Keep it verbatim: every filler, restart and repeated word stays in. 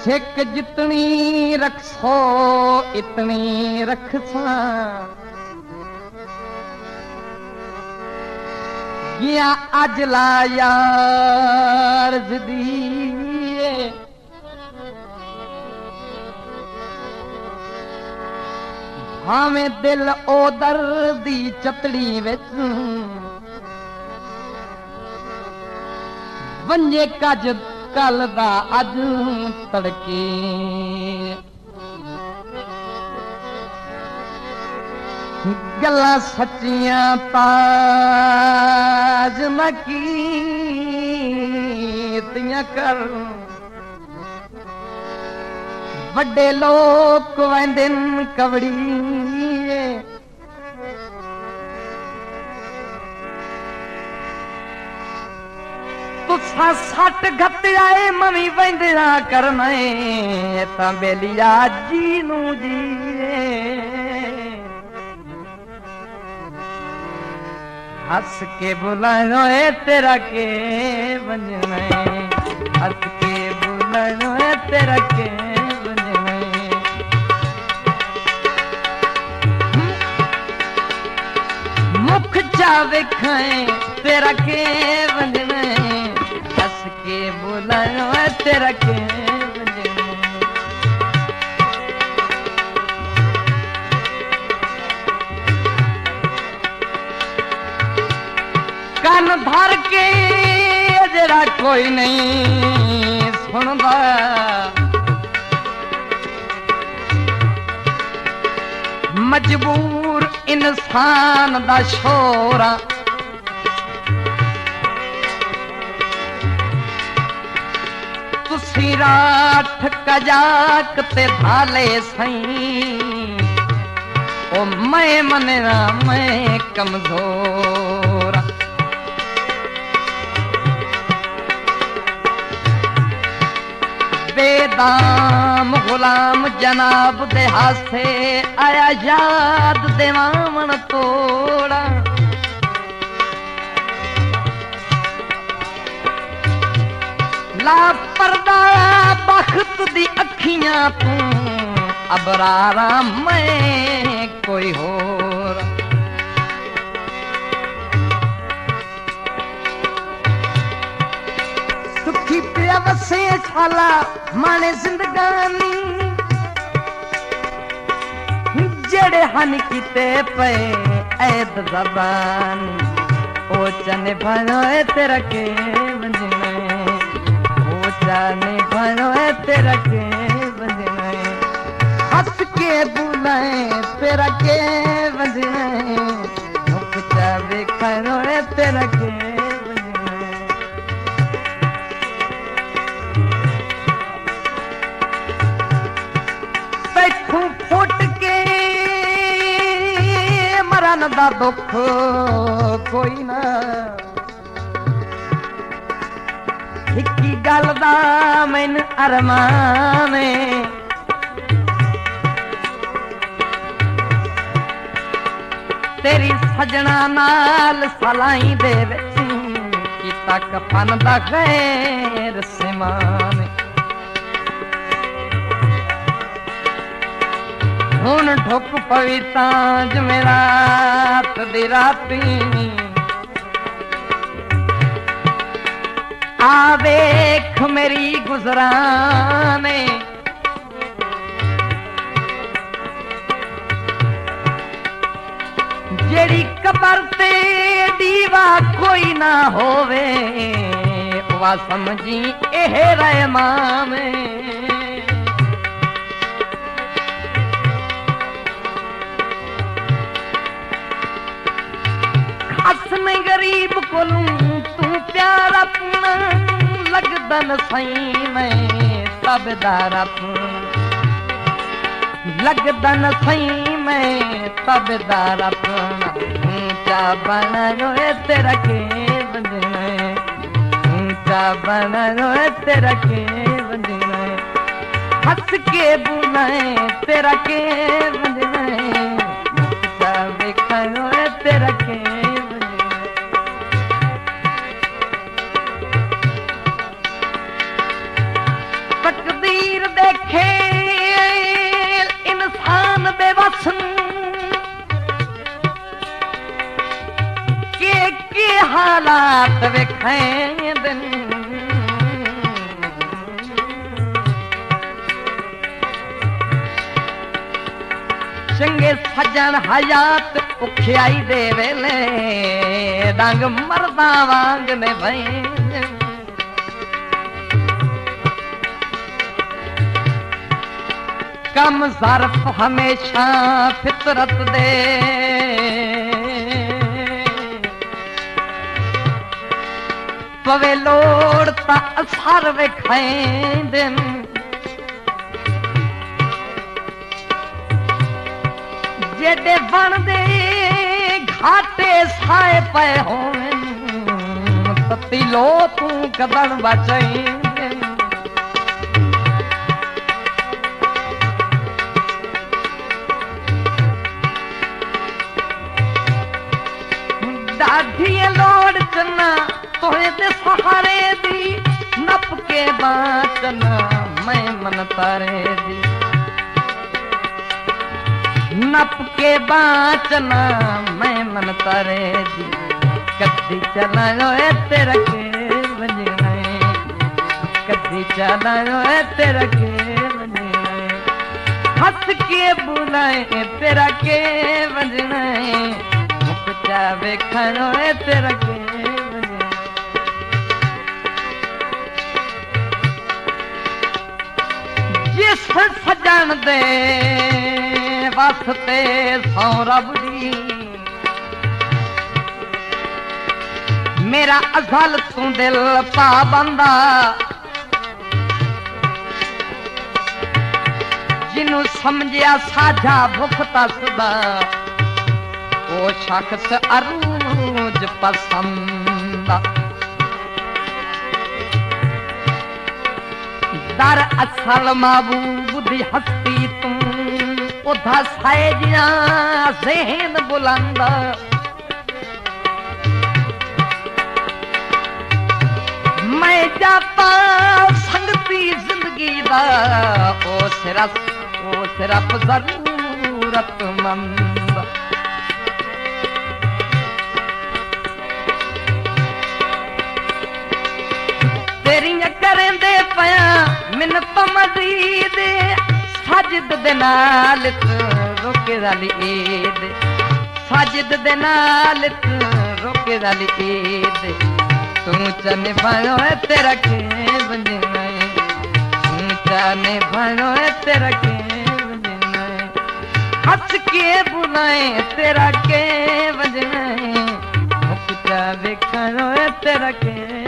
सिक जितनी रखसो इतनी रखसा गया अज ला यार जदीए भावें दिल ओ दर्दी चतड़ी विच वंजे कज कल दा अज तड़के गल्लां सच्चियां ताज न कीतियां कर वड्डे लोग वेंदे कवड़ी तुसा सट घत आए मवी वेंदिया करना तां बेलिया जी नू जी हस के बुलानो है तेरा के वंजना हस के बुलानो है तेरा के वंजना मुख चा वेखाए तेरा के वंजना हस के बुलानो है तेरा के कान भर के जरा कोई नहीं सुनदा मजबूर इंसान दा शोरा तुसी राठ कजाक ते भाले सही ओ मैं मनना मैं कमजोर बेदाम गुलाम जनाब दे हाथे आया याद देवावन तोड़ा ला पर्दा बख्त दी अखियां तू अबरारा मैं कोई होर सुखी पिया वसे छाला माने जिंदगानी जड़े हन किते पे ऐद जबान ओ चने भनो है तेरा के वंजना ओ चने भनो है तेरा के वंजना हंस के बुलाए तेरा के वंजना मुख चा वेखनो है तेरा के फुट के मरन दा दुख कोई ना इक्की गल दा मैन अरमान तेरी सजना नाल सलाई दे विच कीता कफन दा गैर समान हुन ठुक पवी तां जमेरात दी राती आ वेख मेरी गुजराने जेड़ी कबर ते दीवा कोई ना होवे वा समझी एह रहमान असने गरीब कोलू तू प्यारा अपना लगदन सही में तबदार अपना लगदन सही में तबदार अपना ऊंचा बनो है तेरा के वंजना ऊंचा बनो है तेरा के वंजना हंस के बुलाए तेरा के वंजना ऊंचा वेखनो है तेरा के तकदीर दे हालात वेखेंदन चंगे सजन हयात उखियाई दे वेले डंग मरदा वांग ने भई कम ज़र्फ हमेशा फितरत दे पवे लोड़ ता असर वेखेंदन जेडे बनदे घाटे साए पे होवन तती लो तू कदन बचैंदे दाढ़ी लोड़ चना तोहे दे सहारे दी नप के बाचना मैं मन तारे दी नप के बाचना मैं मन तारे दी कदी चलायो ए तेरा के वजना कदी चलायो ए तेरा के वजना हंस के बुलाए तेरा के वजना मुकचा वेखणो ए तेरा के वजना जिस सजन दे वास्ते सौ रब दी मेरा अज़ल तू दिल पा बंदा जिन्नू समझिया साझा भुख तसदा वो शख्स अरूज पसंद दर असल महबूब दी हस्ती तू उधा साइजिया ज़हन बुलंद मैं जाता संगती जिंदगी दा ओ सिर्फ ओ सिर्फ जरूरतमंद तेरियां करेंदे पया मिन्नत मजीद साजिद दे नाल रोके वाली ईद साजिद दे नाल रोके वाली ईद तू चने भायो है तेरा के वजना तू चने भायो है तेरा के वजना हंस के बुलाए तेरा के वजना मुकचा वेखणो है तेरा के